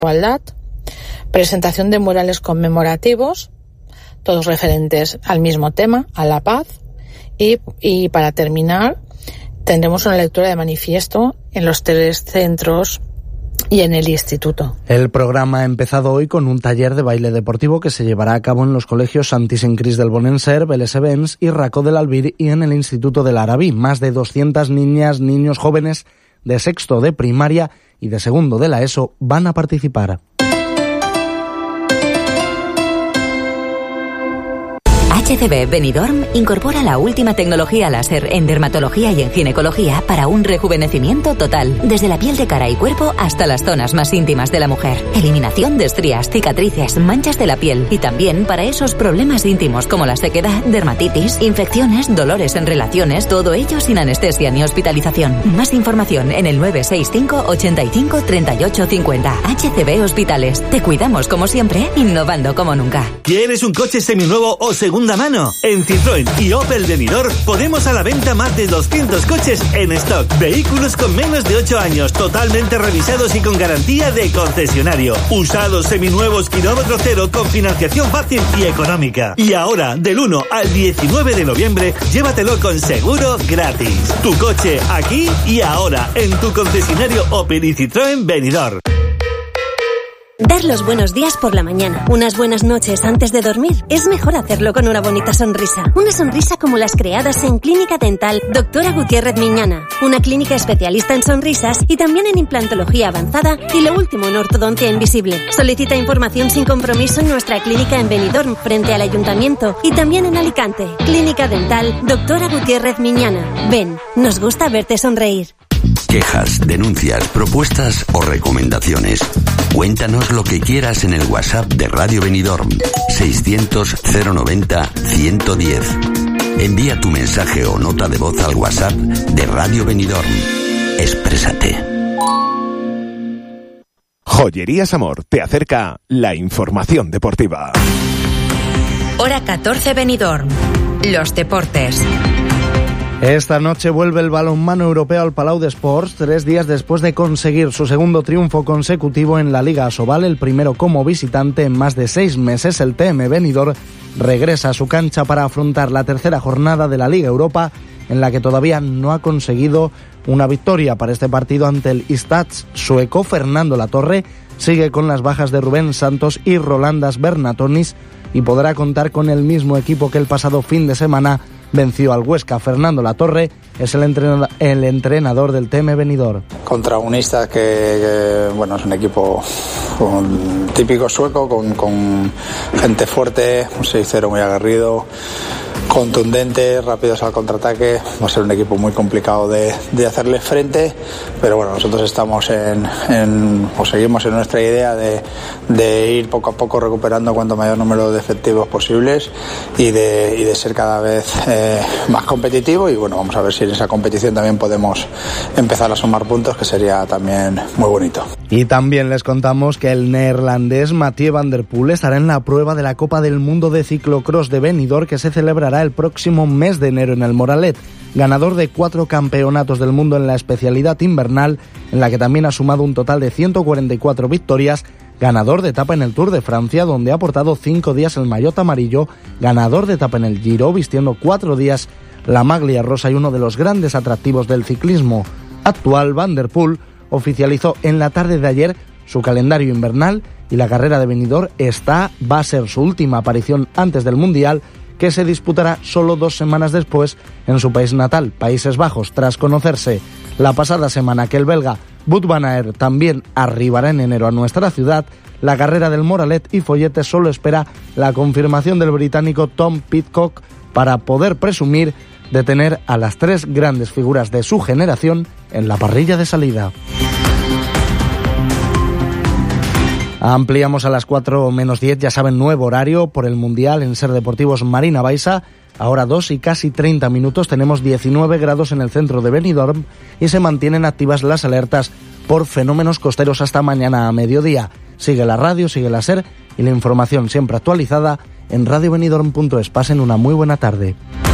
igualdad, presentación de murales conmemorativos, todos referentes al mismo tema, a la paz, y para terminar tendremos una lectura de manifiesto en los 3 centros y en el instituto. El programa ha empezado hoy con un taller de baile deportivo que se llevará a cabo en los colegios Santi Sant Crist del Bonenser, Vélez Evens y Racó del Albir y en el Instituto del Arabí. Más de 200 niñas, niños, jóvenes de sexto de primaria y de segundo de la ESO van a participar. HCB Benidorm incorpora la última tecnología láser en dermatología y en ginecología para un rejuvenecimiento total, desde la piel de cara y cuerpo hasta las zonas más íntimas de la mujer. Eliminación de estrías, cicatrices, manchas de la piel y también para esos problemas íntimos como la sequedad, dermatitis, infecciones, dolores en relaciones, todo ello sin anestesia ni hospitalización. Más información en el 965 85 38 50. HCB Hospitales. Te cuidamos como siempre, innovando como nunca. ¿Quieres un coche seminuevo o segunda mano? En Citroën y Opel Benidorm ponemos a la venta más de 200 coches en stock. Vehículos con menos de 8 años, totalmente revisados y con garantía de concesionario. Usados, seminuevos, kilómetro cero, con financiación fácil y económica. Y ahora, del 1 al 19 de noviembre, llévatelo con seguro gratis. Tu coche aquí y ahora, en tu concesionario Opel y Citroën Benidorm. Dar los buenos días por la mañana, unas buenas noches antes de dormir, es mejor hacerlo con una bonita sonrisa. Una sonrisa como las creadas en Clínica Dental Doctora Gutiérrez Miñana, una clínica especialista en sonrisas y también en implantología avanzada y lo último en ortodoncia invisible. Solicita información sin compromiso en nuestra clínica en Benidorm, frente al Ayuntamiento, y también en Alicante. Clínica Dental Doctora Gutiérrez Miñana. Ven, nos gusta verte sonreír. Quejas, denuncias, propuestas o recomendaciones. Cuéntanos lo que quieras en el WhatsApp de Radio Benidorm 600 090 110. Envía tu mensaje o nota de voz al WhatsApp de Radio Benidorm. Exprésate. Joyerías Amor te acerca la información deportiva. Hora 14 Benidorm. Los deportes. Esta noche vuelve el balonmano europeo al Palau d'Esports, 3 días después de conseguir su segundo triunfo consecutivo en la Liga Asobal, el primero como visitante en más de 6 meses. El TM Benidorm regresa a su cancha para afrontar la tercera jornada de la Liga Europa, en la que todavía no ha conseguido una victoria. Para este partido ante el Istats sueco, Fernando Latorre sigue con las bajas de Rubén Santos y Rolandas Bernatonis y podrá contar con el mismo equipo que el pasado fin de semana venció al Huesca. Fernando Latorre es el entrenador del TM Benidorm. Contra un Istas que bueno, es un equipo típico sueco, con gente fuerte, un 6-0 muy aguerrido, contundente, rápidos al contraataque. Va a ser un equipo muy complicado de hacerle frente, pero bueno, nosotros estamos seguimos en nuestra idea de ir poco a poco recuperando cuanto mayor número de efectivos posibles y de ser cada vez más competitivo, y bueno, vamos a ver si en esa competición también podemos empezar a sumar puntos, que sería también muy bonito. Y también les contamos que el neerlandés Mathieu van der Poel estará en la prueba de la Copa del Mundo de Ciclocross de Benidorm, que se celebrará el próximo mes de enero en el Moralet. Ganador de 4 campeonatos del mundo en la especialidad invernal, en la que también ha sumado un total de 144 victorias, ganador de etapa en el Tour de Francia, donde ha portado 5 días el maillot amarillo, ganador de etapa en el Giro, vistiendo 4 días la maglia rosa y uno de los grandes atractivos del ciclismo actual. Van der Poel oficializó en la tarde de ayer su calendario invernal y la carrera de Benidorm va a ser su última aparición antes del Mundial, que se disputará solo 2 semanas después en su país natal, Países Bajos, tras conocerse la pasada semana que el belga Wout van Aert también arribará en enero a nuestra ciudad. La carrera del Moralet y Follete solo espera la confirmación del británico Tom Pidcock para poder presumir de tener a las 3 grandes figuras de su generación en la parrilla de salida. Ampliamos a las 4 menos 10, ya saben, nuevo horario por el Mundial en Ser Deportivos Marina Baixa. Ahora 2 y casi 30 minutos, tenemos 19 grados en el centro de Benidorm y se mantienen activas las alertas por fenómenos costeros hasta mañana a mediodía. Sigue la radio, sigue la SER y la información siempre actualizada en radiobenidorm.es. Pasen una muy buena tarde.